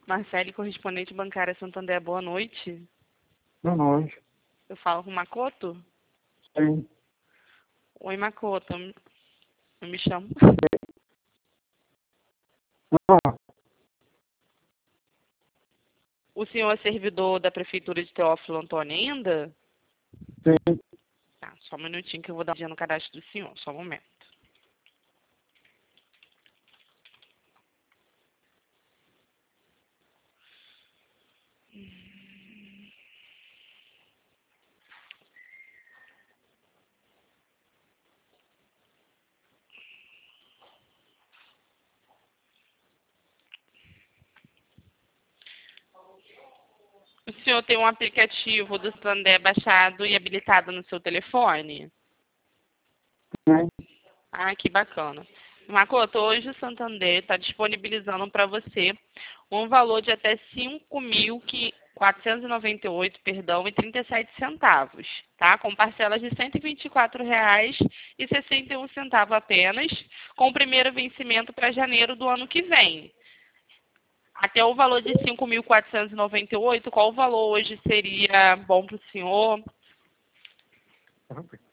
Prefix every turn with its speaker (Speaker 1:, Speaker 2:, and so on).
Speaker 1: Marcele, correspondente bancária Santander, boa noite.
Speaker 2: Boa noite.
Speaker 1: Eu falo com o Makoto?
Speaker 2: Sim.
Speaker 1: Oi, Makoto. Eu me chamo.
Speaker 2: Ah,
Speaker 1: O senhor é servidor da Prefeitura de Teófilo Otoni ainda?
Speaker 2: sim.
Speaker 1: Tá, só um minutinho que eu vou dar um dia no cadastro do senhor. Só um momento. O senhor tem um aplicativo do Santander baixado e habilitado no seu telefone?
Speaker 2: Sim.
Speaker 1: Ah, que bacana. Makoto, hoje o Santander está disponibilizando para você um valor de até 5.498, perdão, e 37 centavos, tá? Com parcelas de R$ 124,61 apenas, com o primeiro vencimento para janeiro do ano que vem. Até o valor de 5.498, qual o valor hoje seria bom para o senhor?